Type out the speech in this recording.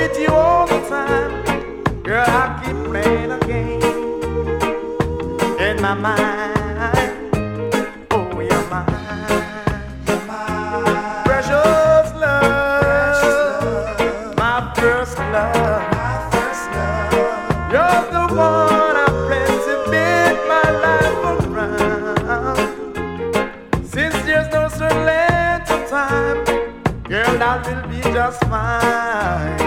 with you all the time. Girl, I keep playing a game in my mind. Oh, you're mine. Precious love, my first love. You're the one I plan to build my life around. Since there's no certain length of time, girl, that will be just fine.